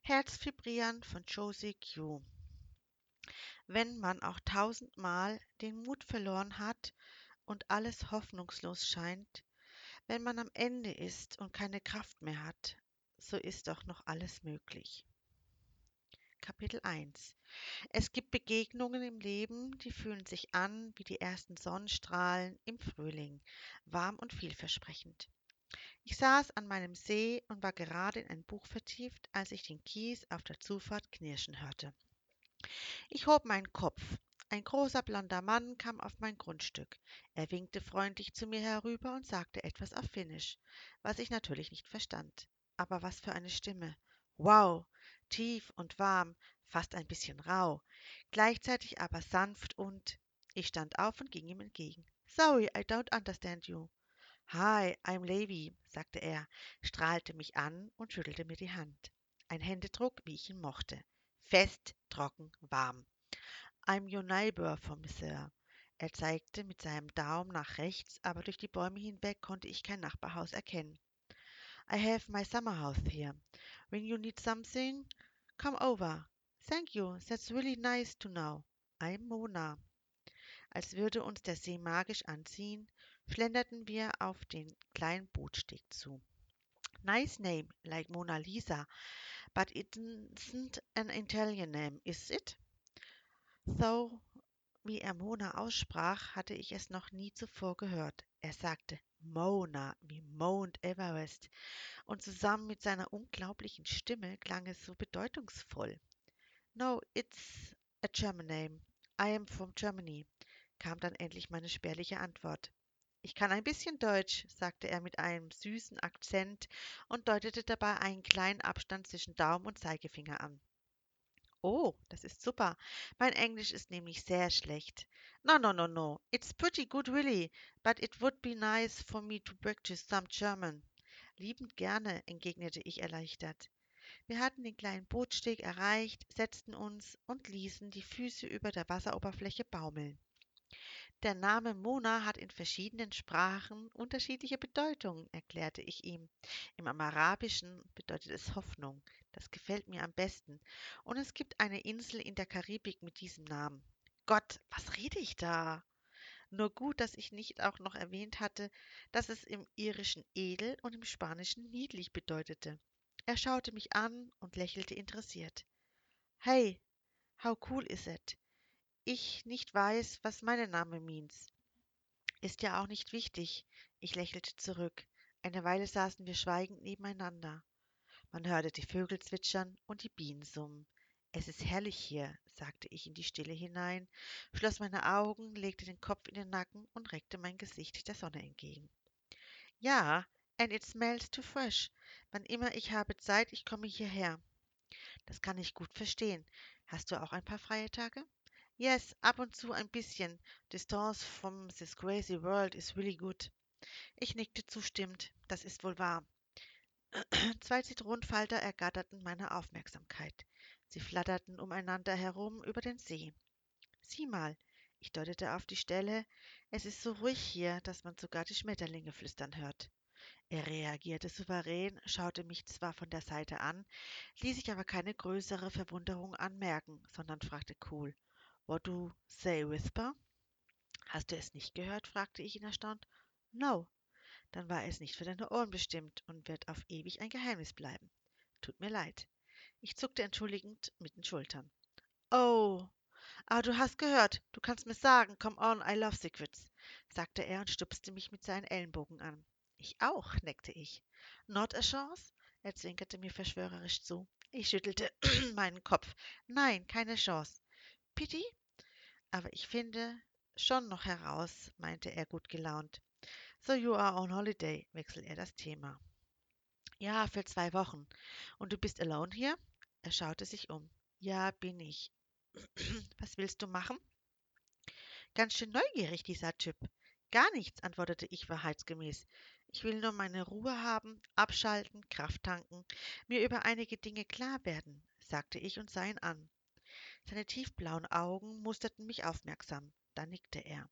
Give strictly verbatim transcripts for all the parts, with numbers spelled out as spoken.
Herzvibrieren von Josie Q. Wenn man auch tausendmal den Mut verloren hat und alles hoffnungslos scheint, wenn man am Ende ist und keine Kraft mehr hat, so ist doch noch alles möglich. Kapitel eins. Es gibt Begegnungen im Leben, die fühlen sich an wie die ersten Sonnenstrahlen im Frühling, warm und vielversprechend. Ich saß an meinem See und war gerade in ein Buch vertieft, als ich den Kies auf der Zufahrt knirschen hörte. Ich hob meinen Kopf. Ein großer blonder Mann kam auf mein Grundstück. Er winkte freundlich zu mir herüber und sagte etwas auf Finnisch, was ich natürlich nicht verstand. Aber was für eine Stimme. Wow, tief und warm, fast ein bisschen rau, gleichzeitig aber sanft und ich stand auf und ging ihm entgegen. Sorry, I don't understand you. Hi, I'm Levi, sagte er, strahlte mich an und schüttelte mir die Hand. Ein Händedruck, wie ich ihn mochte. Fest, trocken, warm. I'm your neighbor from Sir. Er zeigte mit seinem Daumen nach rechts, aber durch die Bäume hinweg konnte ich kein Nachbarhaus erkennen. I have my summer house here. When you need something, come over. Thank you, that's really nice to know. I'm Mona. Als würde uns der See magisch anziehen, schlenderten wir auf den kleinen Bootsteg zu. Nice name, like Mona Lisa, but it isn't an Italian name, is it? So wie er Mona aussprach, hatte ich es noch nie zuvor gehört. Er sagte Mona wie Mount Everest, und zusammen mit seiner unglaublichen Stimme klang es so bedeutungsvoll. No, it's a German name. I am from Germany, kam dann endlich meine spärliche Antwort. Ich kann ein bisschen Deutsch, sagte er mit einem süßen Akzent und deutete dabei einen kleinen Abstand zwischen Daumen und Zeigefinger an. Oh, das ist super. Mein Englisch ist nämlich sehr schlecht. No, no, no, no. It's pretty good, really. But it would be nice for me to practice some German. Liebend gerne, entgegnete ich erleichtert. Wir hatten den kleinen Bootsteg erreicht, setzten uns und ließen die Füße über der Wasseroberfläche baumeln. Der Name Mona hat in verschiedenen Sprachen unterschiedliche Bedeutungen, erklärte ich ihm. Im Arabischen bedeutet es Hoffnung. Das gefällt mir am besten. Und es gibt eine Insel in der Karibik mit diesem Namen. Gott, was rede ich da? Nur gut, dass ich nicht auch noch erwähnt hatte, dass es im Irischen edel und im Spanischen niedlich bedeutete. Er schaute mich an und lächelte interessiert. Hey, how cool is it? Ich nicht weiß, was mein Name means. Ist ja auch nicht wichtig. Ich lächelte zurück. Eine Weile saßen wir schweigend nebeneinander. Man hörte die Vögel zwitschern und die Bienen summen. Es ist herrlich hier, sagte ich in die Stille hinein, schloss meine Augen, legte den Kopf in den Nacken und reckte mein Gesicht der Sonne entgegen. Ja, and it smells too fresh. Wann immer ich habe Zeit, ich komme hierher. Das kann ich gut verstehen. Hast du auch ein paar freie Tage? Yes, ab und zu ein bisschen. Distance from this crazy world is really good. Ich nickte zustimmend. Das ist wohl wahr. Zwei Zitronenfalter ergatterten meine Aufmerksamkeit. Sie flatterten umeinander herum über den See. Sieh mal, ich deutete auf die Stelle, es ist so ruhig hier, dass man sogar die Schmetterlinge flüstern hört. Er reagierte souverän, schaute mich zwar von der Seite an, ließ sich aber keine größere Verwunderung anmerken, sondern fragte cool, What do say, Whisper? Hast du es nicht gehört? Fragte ich ihn erstaunt. No, dann war es nicht für deine Ohren bestimmt und wird auf ewig ein Geheimnis bleiben. Tut mir leid. Ich zuckte entschuldigend mit den Schultern. Oh, aber du hast gehört. Du kannst mir sagen. Come on, I love secrets, sagte er und stupste mich mit seinen Ellenbogen an. Ich auch, neckte ich. Not a chance? Er zwinkerte mir verschwörerisch zu. Ich schüttelte meinen Kopf. Nein, keine Chance. Pity? Aber ich finde schon noch heraus, meinte er gut gelaunt. So you are on holiday, wechselte er das Thema. Ja, für zwei Wochen. Und du bist alone hier? Er schaute sich um. Ja, bin ich. Was willst du machen? Ganz schön neugierig, dieser Typ. Gar nichts, antwortete ich wahrheitsgemäß. Ich will nur meine Ruhe haben, abschalten, Kraft tanken, mir über einige Dinge klar werden, sagte ich und sah ihn an. Seine tiefblauen Augen musterten mich aufmerksam. Dann nickte er.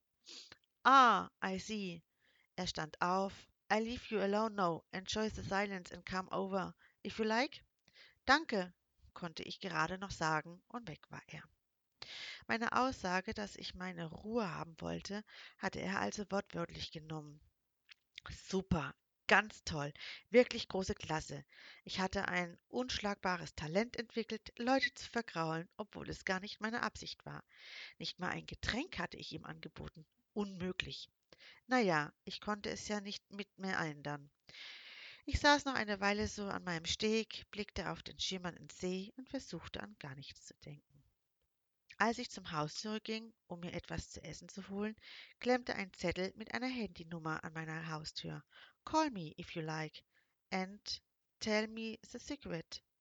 Ah, I see. Er stand auf. I leave you alone now. Enjoy the silence and come over, if you like. Danke. konnte ich gerade noch sagen, und weg war er. Meine Aussage, dass ich meine Ruhe haben wollte, hatte er also wortwörtlich genommen. Super, ganz toll, wirklich große Klasse. Ich hatte ein unschlagbares Talent entwickelt, Leute zu vergraulen, obwohl es gar nicht meine Absicht war. Nicht mal ein Getränk hatte ich ihm angeboten. Unmöglich. Na ja, ich konnte es ja nicht mit mir ändern. Ich saß noch eine Weile so an meinem Steg, blickte auf den schimmernden See und versuchte an gar nichts zu denken. Als ich zum Haus zurückging, um mir etwas zu essen zu holen, klemmte ein Zettel mit einer Handynummer an meiner Haustür. Call me if you like and tell me the secret.